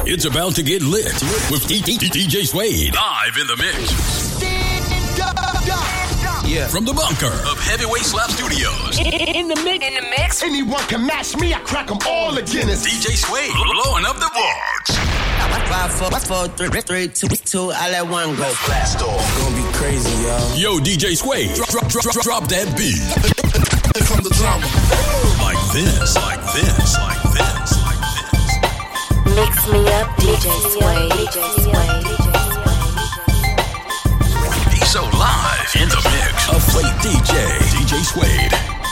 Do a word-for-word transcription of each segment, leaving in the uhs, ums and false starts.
It's about to get lit with D J Suede live in the mix. Yeah. From the bunker of Heavyweight Slap Studios. In the mix. In the mix. Anyone can match me, I crack them all again. D J Suede blowing up the boards. Five, four, four, three, three, two, two, I let one go. Blast off. Gonna be crazy, y'all. Yo, D J Suede, drop, drop, drop, drop, drop that beat. From the drama. Like this, like this, like this, like this. Mix me up, D J Suede. D J Suede. He's so live in the mix. A fleet D J, D J Suede.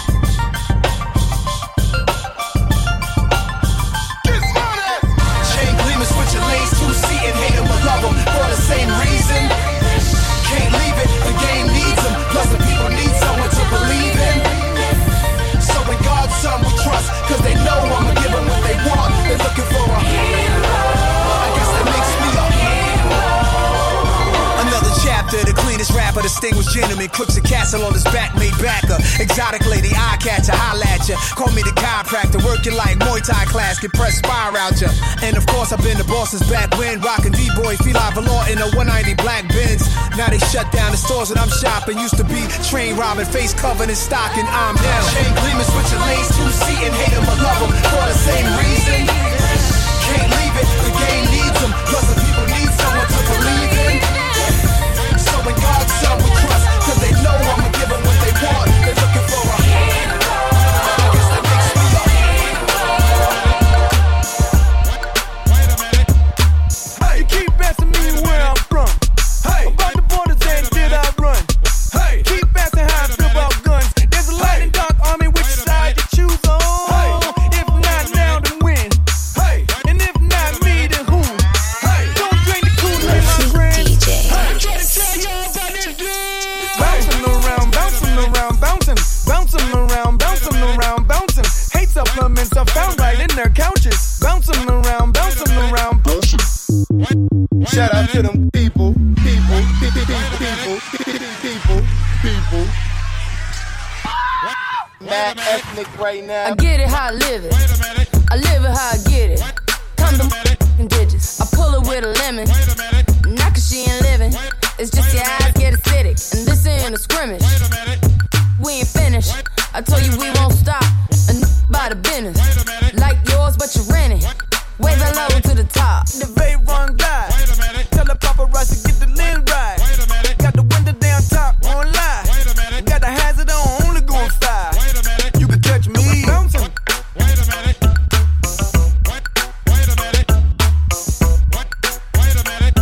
And hate him or love him for the same reason. Can't leave it, the game needs him. Plus the people need someone to believe in. So in God's son we trust, cause they know I'ma give them what they want. They're looking for a hero. I guess that makes me a hero. Another chapter, the cleanest rapper, distinguished gentleman, crooks a castle on his back, made backer. Exotic lady, eye catcher, holla at ya. Call me the chiropractor, working like Muay Thai class, get press fire out ya. And of course I've been the boss since back when, rockin' D-boy, feel like Valor in a one ninety black Benz. Now they shut down the stores that I'm shopping. Used to be train robbing, face covered in stocking. I'm down. Chain gleaming, switching lanes, two seat and hate him or love him for the same reason. Can't leave it, the game needs him. Plus the people need someone to believe in. So in God's son we trust, cause they know I'ma give them what they want. They're looking for a hero. I guess that makes me a hero. Wait a minute. Hey, you keep asking me where I'm from. Hey, about the borders and did I run? Hey, keep asking how I feel about guns. There's a light and dark army, which side you choose on? Hey, if not now, then when? Hey, and if not me, then who? Hey, don't drink the Kool-Aid, my friend. D J. I'm trying to tell y'all about this dude. Bouncing around, bouncing around, bouncing, bouncing around, bouncing around, bouncing. Hate supplements are found right in their couches. Bouncing around, bouncing around, bouncing. Shout out to them people, people, people, people, people, people, people. Mad ethnic right now. I get it how I live it. I live it how I get it. Come to digits. I pull it with a lemon. Not cause she ain't living. It's just your eyes get acidic. And this ain't a scrimmage. We ain't finished. I told you we won't stop. A n- by the business. Like yours, but you rent it. Wave it low to the top. The very wrong guy. Tell the paparazzi get the lid right. Got the window down top, won't lie. Got the hazard on, only going five. You can touch me. Bouncing. Wait a minute. Wait, wait a minute. Wait, wait a minute.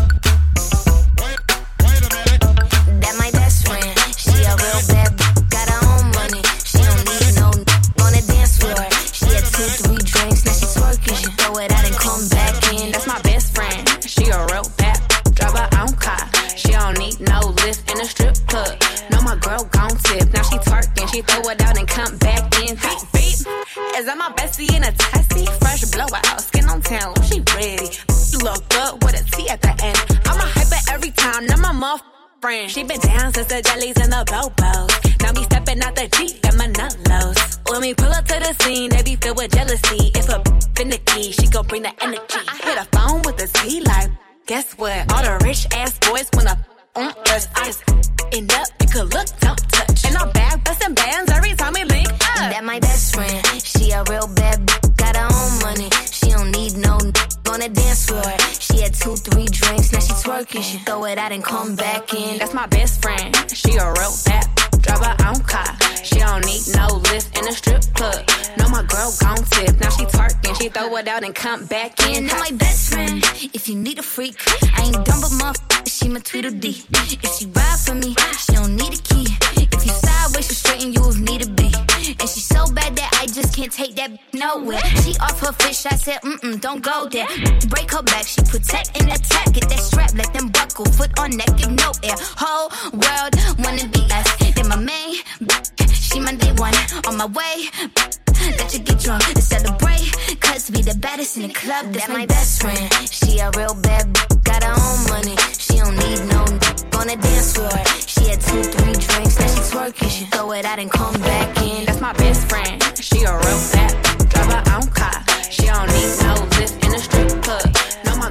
Wait, wait a minute. That my best friend. She a real bad b- got her own money. She don't need no n- on the dance floor. She had two, three drinks, now she twerking. She throw it out and come back in. That's my best friend. She a real bad b- drive her own car. She don't need no lift in a strip club. No, my girl gon' tip. Now she twerking. She throw it out and come back in. Beep, beep. Is that my bestie in a taxi? Fresh blowout, skin on town. She ready. Look good with a T at the end. I'm a hyper every time. Now my muff friend. She been down since the jellies and the bobos. Now me stepping out the Jeep and my nut lows. When we pull up to the scene, they be filled with jealousy. If a finicky, she gon' bring the energy. I hit a phone with a T like, guess what? All the rich ass boys wanna on us. I just end up, you could look, don't touch. And I'm back bustin' bands every time we link up. That my best friend. She a real bad b- got her own money. She don't need no n- on the dance floor. She had two, three drinks, now she twerking. She throw it out and come back in. That's my best friend. She a real bad b- drive her own car. She don't need no lift in a strip club. No, my girl gon' tip. Now she twerking. She throw it out and come back in. That's my best friend. If you need a freak, I ain't dumb but motherfucker. She my Tweedledee. If she ride for me, she don't need a key. If you sideways, she straighten you if need to be. And she so bad that I just can't take that nowhere. She off her fish, I said, mm-mm, don't go there. Break her back, she protect and attack. Get that strap, let them buckle. Foot on neck, give no air. Whole world wanna be us. Then my main, she my day one. On my way, let you get drunk and celebrate. Cause we the baddest in the club, that's my best friend. She a real bad b- got her own money. She don't need no n- on the dance floor. She had two, three drinks, now she twerking. She throw it out and come back in. That's my best friend. She a real bad b- drive her own car. She don't need no lift in a strip club. No, my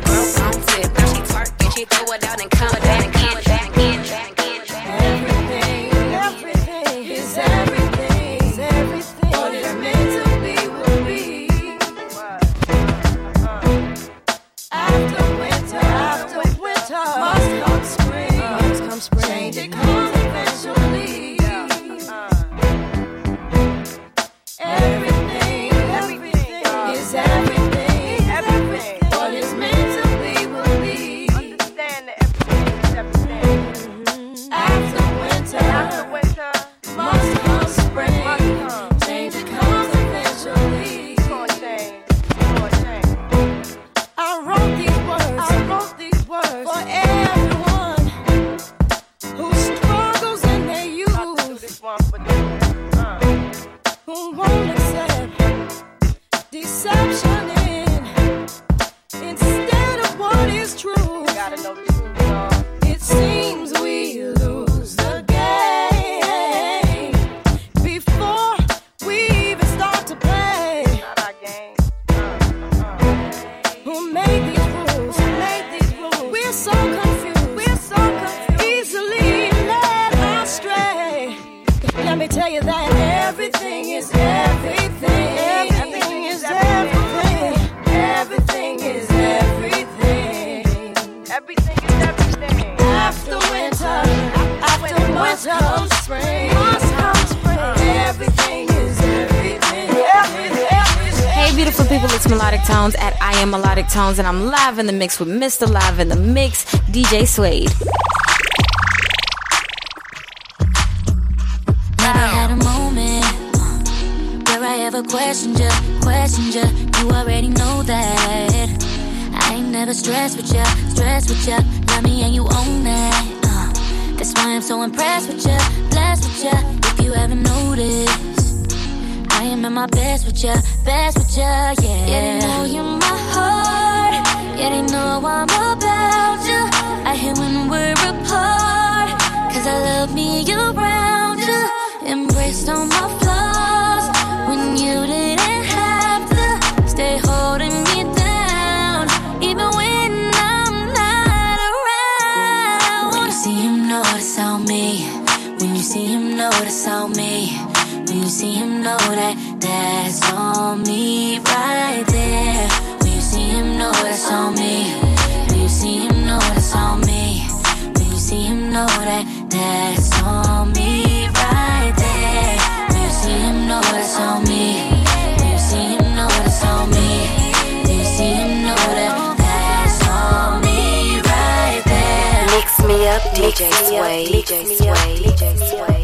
is everything. Everything. What is meant to be will be. Understand that everything is everything. Mm-hmm. After winter, after winter, must come spring. Must come. Change it comes eventually. It's gonna change. It's gonna change. I wrote these words. I wrote these words for everyone who struggles in their youth. I do this one for them. Uh. Who won't accept deception in instead of what is true. You gotta know the truth, y'all. It seems we lose the game before we even start to play. Not our game. Uh, uh, Who made these rules? Who made these rules? We're so confused. We're so confused. Easily led astray. Let me tell you that everything is everything. Everything is everything. Everything is everything. everything is everything. After winter, after must come spring. Must come spring. Everything is everything. Everything. Hey, beautiful people, it's Melodic Tones at I Am Melodic Tones, and I'm live in the mix with Mister Live in the Mix, D J Suede. Never had a moment where I ever questioned you, questioned you. You already know that. I ain't never stressed with you, stressed with you. Love me and you own that. Uh, that's why I'm so impressed with you, blessed with you. If you haven't noticed, I am at my best with you, best with you, yeah. Yeah, they know you're my heart. Yeah, they know I'm about you. I hate when we're apart, cause I love me around you. Embraced all my flaws when you didn't have to. Stay holding me down, even when I'm not around. When you see him, notice on me. When you see him, notice on me. When you see him, know that that's on me right there. When you see him, know that's on me. When you see him, know that's on me. When you see him, know that that's on me right there. When you see him, know that's on me. When you see him, know that's on me. When you see him, know that that's on me right there. Mix me up, D J Suede. D J Suede. D J Suede.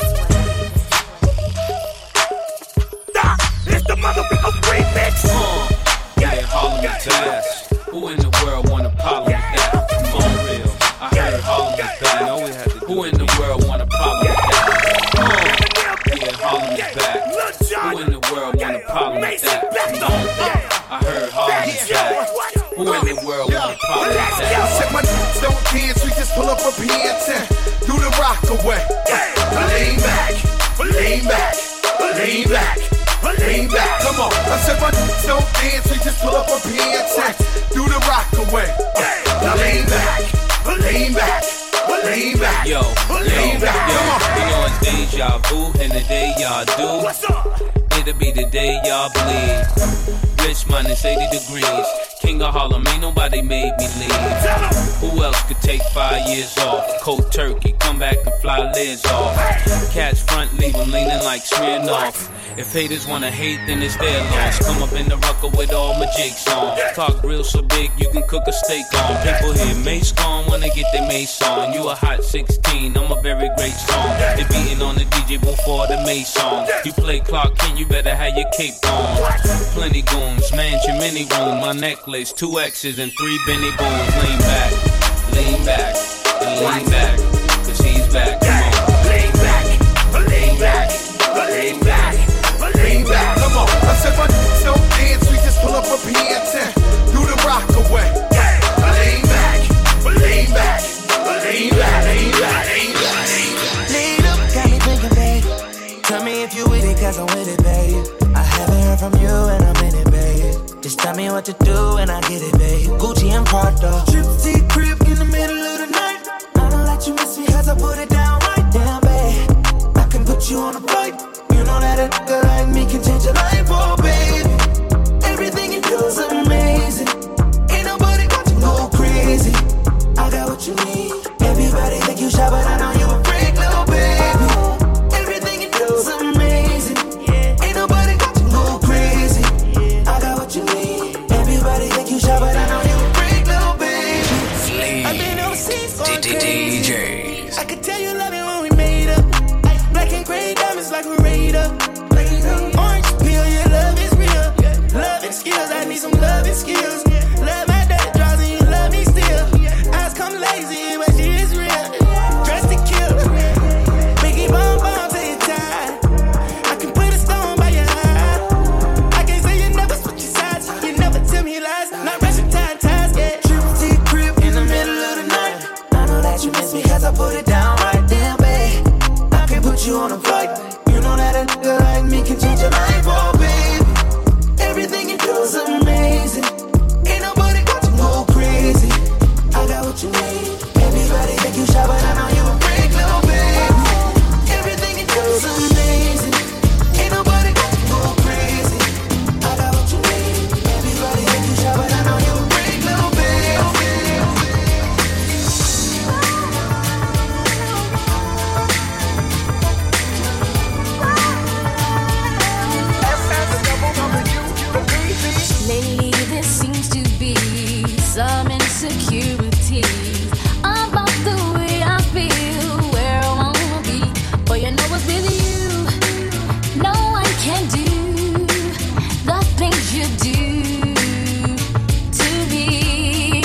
It's the motherfucker remix. Uh, yeah, Harlem is back. Who in the world wanna problem with that? Come on, real. I heard Harlem is back. Who in the world wanna problem with that? Uh, yeah, Harlem is back. Who in the world wanna problem with that? Come on, real. I heard Harlem is back. Who in the world wanna problem with that? Check my n***s don't dance, we just pull up a P N ten. Do the rock away. Lean back, lean back, lean back. Lean back, come on. I said my n***s don't dance, we just pull up a P N ten. Do the rock away. Now lean back, lean back, lean back. Yo, lean yo, back. yo, Come on. you know it's deja vu, and the day y'all do, What's up? it'll be the day y'all bleed. Rich minus eighty degrees. King of Harlem, ain't nobody made me leave. Who else could take five years off? Cold turkey, come back and fly lids off. Catch front, leave them leaning like Smirnoff. If haters wanna hate, then it's their loss. Come up in the rucker with all my jakes on. Talk real so big, you can cook a steak on. People hear Mace gone when they get their mace on. You a hot sixteen, I'm a very great song. They beating on the D J before the Mace song. You play Clark Kent, you better have your cape on. Plenty goons, mansion, mini room, my necklace, two X's and three Benny Booms. Lean back, lean back, and lean back, cause he's back. Come on. Lean back, lean back, lean back, lean back. Come on. I said my n***s don't dance, we just pull up a P N ten. Do the rock away. Lean back, lean back, lean back, lean back, lean back. Lean up, got me thinking, babe. Tell me if you with it, cause I'm with it, babe. I haven't heard from you and I'm in it, babe. Just tell me what to do and I get it, babe. Gucci and Prada. Trip to your crib in the middle of the night. I don't let you miss me cause I put it down right down, babe. I can put you on a flight. You know that a nigga like me can change your life, oh, baby. Everything you do is amazing. Ain't nobody got to go crazy. I got what you need. Everybody think you shy, but I know you a freak, little baby. Everything you do is amazing. Ain't nobody got to go crazy. I got what you me some loving skills. Love my dirty draws and you love me still. Eyes come lazy, but she is real. Dressed to kill. Biggie bomb bomb till you tired. I can put a stone by your eye. I can't say you never switch your sides. You never tell me lies. Not rushing time ties, yeah. Triple T crib in the middle of the night. I know that you miss me cause I put it down right there, babe. I can put you on a flight. You know that a nigga like me can change your life, oh babe. Everything you do is amazing. Ain't nobody got to go crazy. I got what you need. Everybody think you shy, but I know you a freak, little babe. Everything you do is amazing. Ain't nobody got to go crazy. I got what you need. Everybody think you shy, but I know you a freak, little babe. Lately there seems to be some insecurity about the way I feel, where I wanna be. But you know what's with you, no one can do the things you do to me.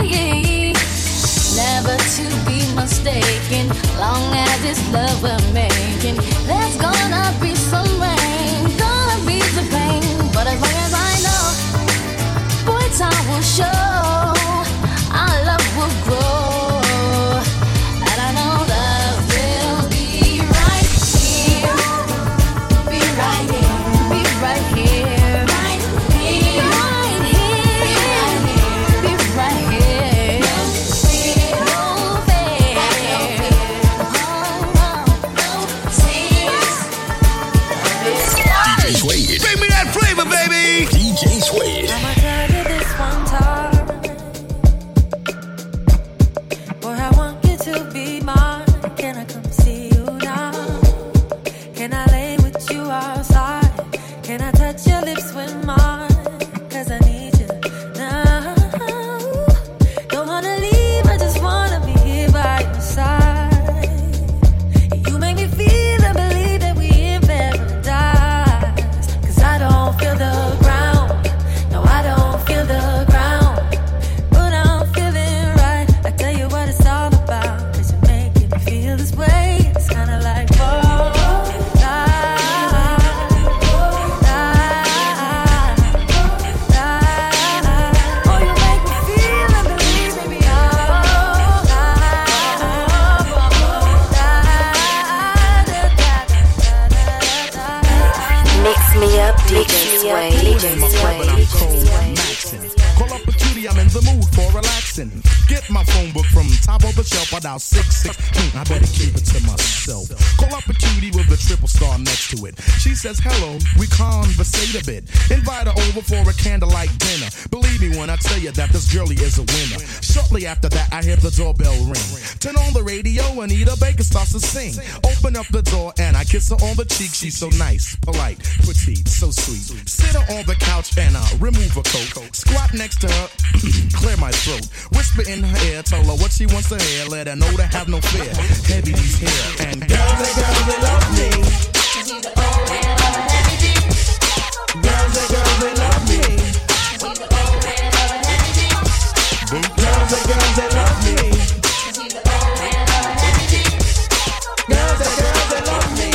Never to be mistaken, long as it's love we're making. There's gonna be some rain, gonna be some pain, but as long as I know, boy, time will show, our love will grow, and I know love will be right here, be right here, be right here, right here, right here, be right here, no fear, D J Suede. Bring me that flavor, baby. D J Suede. I'ma tell you this one time. Boy, I want you to be mine. Can I come see you now? Can I lay with you outside? Can I touch your lips with mine? Cause I need you now. Don't wanna leave, I just wanna be here by your side. You make me feel and believe that we in paradise. Cause I don't feel the ground. No, I don't feel the ground. But I'm feeling right. I tell you what it's all about. Cause you're making me feel this way. It's kinda like, oh, oh, you make me feel and believe, baby, Mix me up, D J Sway. D J Sway. Call up a cutie, I'm in the mood for relaxing. Get my phone book from top of the shelf, I dial six six. I better keep it to myself. Call up a cutie with a triple star next to it. She says hello, we conversate a bit. Invite her over for a candlelight dinner. Believe me when I tell you that this girlie is a winner. Shortly after that, I hear the doorbell ring. Turn on the radio, Anita Baker starts to sing. Open up the door and I kiss her on the cheek. She's so nice, polite, petite, so sweet. Sit her on the couch and I remove her coat. Squat next to her, clear my throat. Whisper in her ear, tell her what she wants to hear. Let her know to have no fear. Heavy these hair and girls and girls they love me. Girls and girls they love me. Girls and girls they love me. Girls and girls they love me.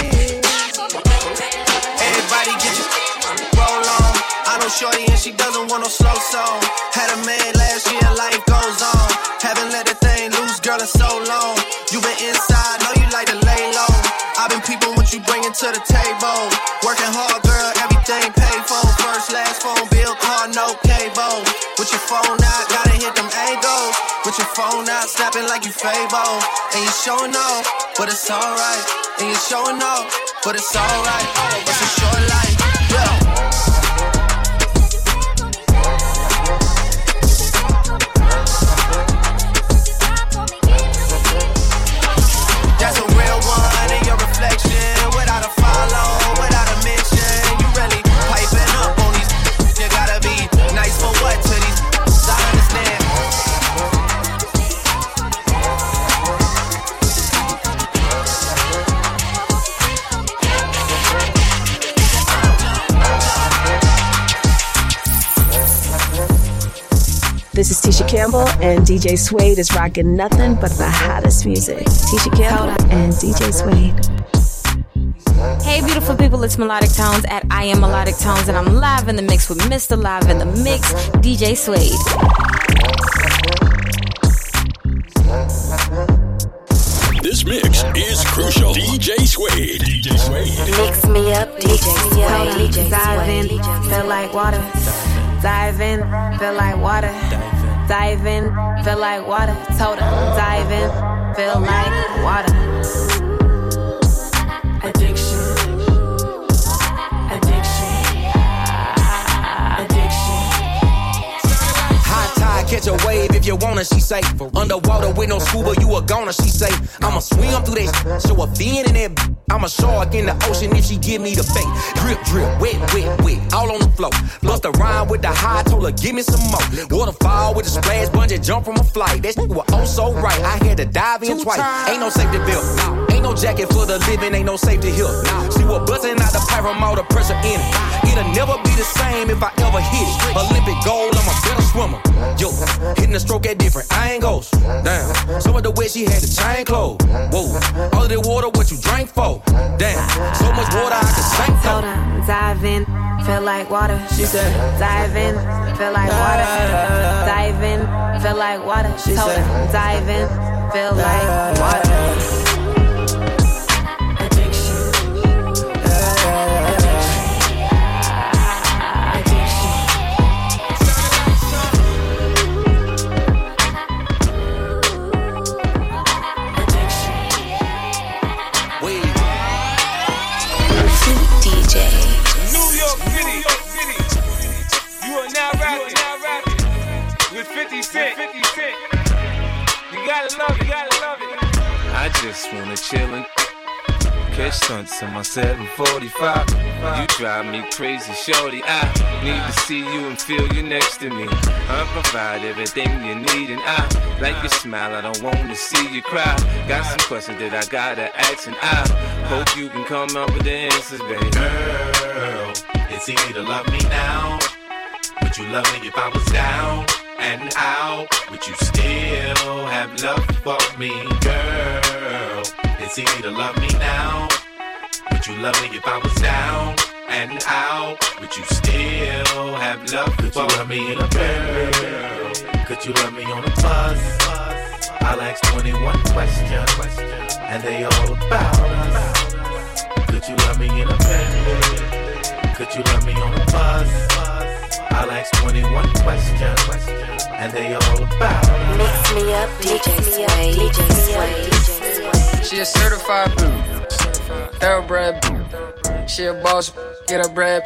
Everybody get your roll on. I know shorty and she doesn't want no slow song. Had a man last year, life goes on. Haven't let the thing loose, girl, in so long. You been inside, know you like to lay low. I've been peeping what you bringing to the table. Working hard, girl, everything paid for. First, last phone bill, car, no cable. With your phone out, gotta hit them angles. With your phone out, snapping like you Fable. And you showing off, but it's alright. And you showing off, but it's alright. It's a short life, yeah. That's a real one in your reflection. Without a follow, without a mention. You really piping up on these. You gotta be nice for what to these. I understand. This is Tisha Campbell, and D J Suede is rocking nothing but the hottest music. Tisha Campbell and D J Suede. Hey, beautiful people, it's Melodic Tones at I Am Melodic Tones, and I'm live in the mix with Mister Live in the Mix, D J Suede. This mix is crucial. D J Suede. D J Suede. Mix me up, D J Suede. D J Dive in, feel like water. Dive in, feel like water. Dive in, feel like water. Told her, dive in, feel like water. Addiction. Catch a wave if you wanna, she say. Underwater with no scuba, you a goner, she say. I'ma swim through that, show a fin in that. I'm a shark in the ocean if she give me the bait. Drip, drip, wet, wet, wet, all on the floor. Bust a rhyme with the high, told her give me some more. Waterfall with a splash, bungee jump from a flight. That shit was oh so right, I had to dive in twice. Ain't no safety belt, ain't no jacket for the living, ain't no safety here. She was busting out the pipe from all the pressure in it. It'll never be the same if I ever hit it. Olympic gold, I'm a better swimmer. Yo, hitting the stroke at different angles. Damn, some of the way she had the chain closed. Whoa, all of the water, what you drank for? Damn, so much water I could sink for. Told her, dive in, feel like water. She said, dive in, feel like water. Dive in, feel like water. She told her, dive in, feel like water. I just wanna chill and catch stunts in my seven forty-five. You drive me crazy, shorty. I need to see you and feel you next to me. I provide everything you need, and I like your smile. I don't wanna see you cry. Got some questions that I gotta ask, and I hope you can come up with the answers, baby. Girl, it's easy to love me now. Would you love me if I was down and out? Would you still have love for me, girl? It's easy to love me now. Would you love me if I was down and out? Would you still have love for me? Could you love me in a girl? Could you love me on a bus? I'll ask twenty-one questions, and they all about us. Could you love me in a bed? Could you love me on a bus? I'll ask twenty-one questions, and they all about us. Mix me up, D J Suede, D J Suede. She a certified thoroughbred. She a boss, get her bread.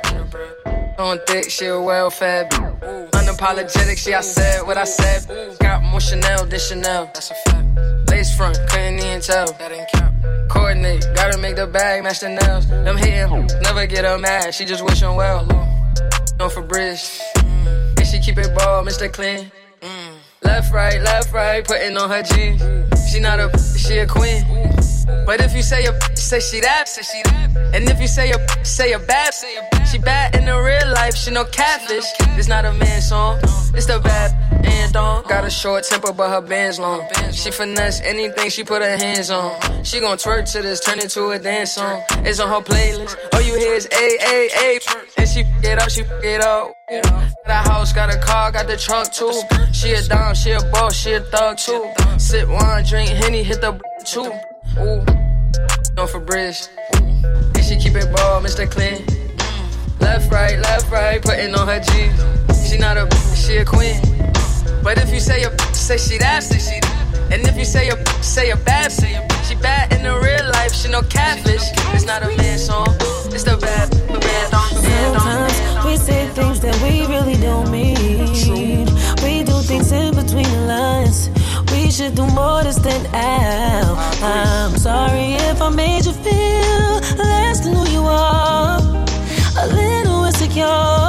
On thick, she a well-fed. Unapologetic, she I said what I said. Got more Chanel than Chanel. That's a fact. Lace front, couldn't even tell. That ain't count. Coordinate, gotta make the bag match the nails. Them hitting hoes, never get her mad. She just wish them well. On for bridge, and she keep it ball, Mister Clean. Left, right, left, right, putting on her jeans. She not a, she a queen. But if you say a, say she that, say she that. And if you say a, say a bad, she bad in the real life, she no catfish. It's not a man song, it's the bad and on. Got a short temper, but her band's long. She finesse anything she put her hands on. She gon' twerk to this, turn it to a dance song. It's on her playlist, all you hear is A, A, A. And she f it up, she f it up. Got a house, got a car, got the trunk too. She a dime, she a boss, she a thug too. Sip wine, drink Henny, hit the too. Ooh, on for bridge. And she keep it ball, Mister Clean. Left, right, left, right, putting on her jeans. She not a, she a queen. But if you say a, say she that, say she that. And if you say a, say a bad, say a she bad in the real life, she no catfish. It's not a man song, it's the bad, the bad song. Sometimes we say things that we really don't mean. We do things in between the lines. We should do more to stand out. I'm sorry if I made you feel less than who you are, a little insecure.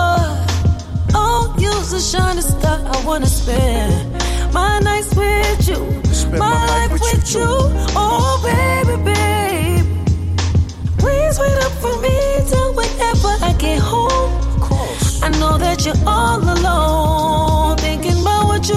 Oh, you's a shining star I wanna spend my nights with you, my, my life with, with you. you. Oh, baby, babe, please wait up for me till whenever I get home. I know that you're all alone, thinking about what you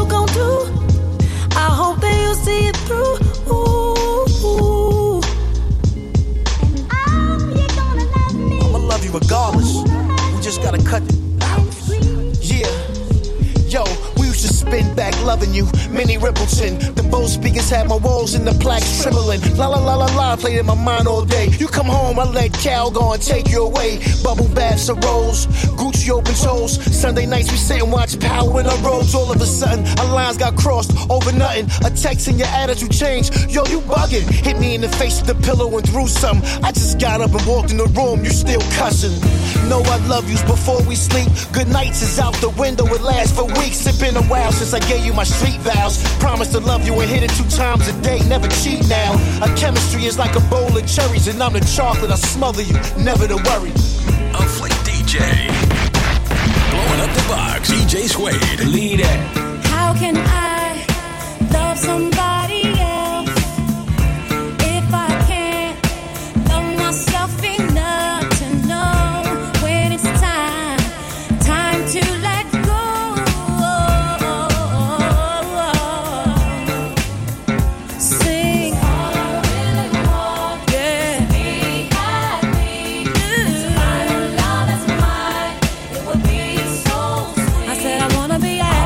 spin back loving you. Minnie Rippleton, the Bose speakers had my walls and the plaques trembling. La la la la la, played in my mind all day. You come home, I let Cal go and take you away. Bubble baths of rolls, Gucci open toes. Sunday nights we sit and watch Power in our roads. All of a sudden, our lines got crossed over nothing. A text and your attitude changed. Yo, you bugging. Hit me in the face with the pillow and threw something. I just got up and walked in the room, you still cussing. Know I love yous before we sleep. Good nights is out the window, it lasts for weeks. It's been a while since I gave you my street vows. Promise to love you and hit it two times a day, never cheat now. Our chemistry is like a bowl of cherries, and I'm the chocolate, I smother you, never to worry. A fleet D J. Blowing up the box, D J Suede. Lead it. How can I love somebody else if I can't love myself enough to know when it's time, time to let go? Sing all I really want, yeah. Be happy. Find love that's mine. It would be so sweet. I said I wanna be happy.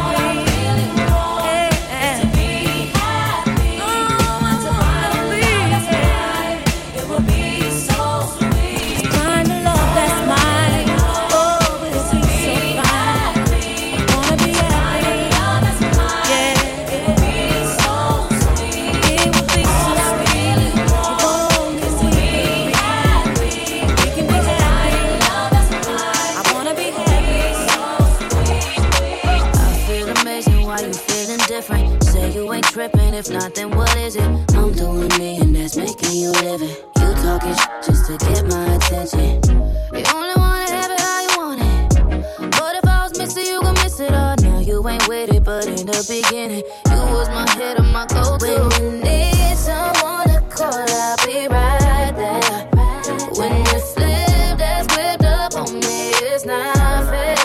If not, then what is it? I'm doing me and that's making you live it. You talking sh- just to get my attention. You only wanna have it how you want it. But if I was missing, you gon' miss it all. Now you ain't with it, but in the beginning, you was my head and my go-to. When you need someone to call, I'll be right there. When you flip that script up on me, it's not fair.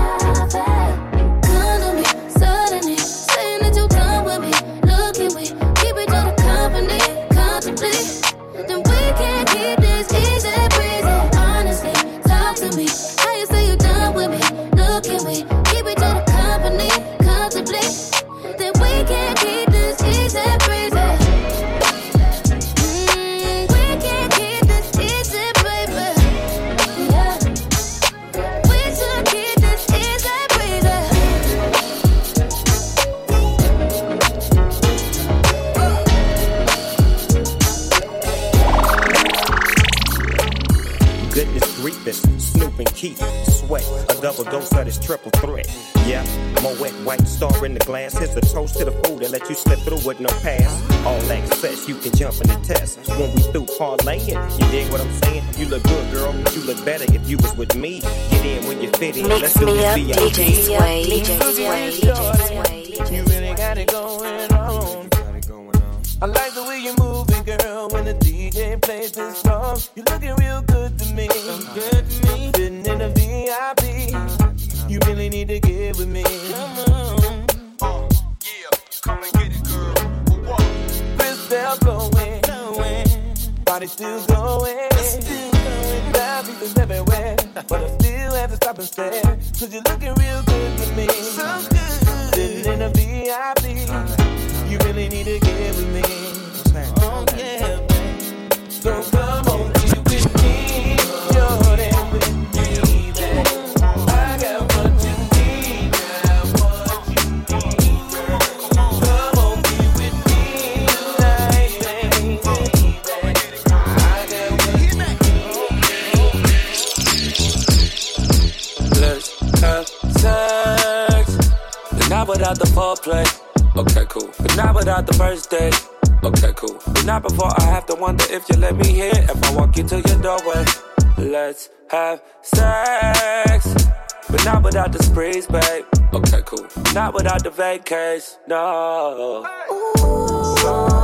Come to me suddenly, saying that you're done with me. Keep it to the company, contemplate. Then we can't keep this easy breezy. Honestly, talk to me. How you say you're done with me? Look at me. Keep it to the company, contemplate. Then we can't keep this easy breezy. Mm, we can't keep this easy, baby. Yeah. We should keep this easy breezy. Goodness grievous, Snoop and Keith, Sweat, a double dose of this triple threat. Yeah, Moet White Star in the glass. Here's a toast to the food that let you slip through with no pass. All access, you can jump in the test. When we through parlaying, you dig what I'm saying? You look good, girl, but you look better if you was with me. Get in when you fit in. Let's do this V I P. D J Suede, D J Suede, D J Suede. You really got it going on. I like the way you're moving, girl, when the D J plays this song. You're looking real good to me. Good to me. Sitting in a V I P. You really need to get with me. Come on. Uh, yeah, come and get it, girl. Crystal glowing, glowing. Body still going, still going. Down people everywhere, but I still have to stop and stare. Cause you're looking real good to me. So good. Sitting in a V I P. You really need to get with me. Oh yeah, man. So come on, be with me. You're there with me, babe. I got what you need, got what you need, girl. Come on, be with me tonight, baby. I got what you need. Let's have sex, but not without the foreplay. Okay, cool. But not without the first date. Okay, cool. But not before I have to wonder if you let me hear. If I walk you to your doorway. Let's have sex, but not without the sprees, babe. Okay, cool. Not without the vacays, no. Ooh.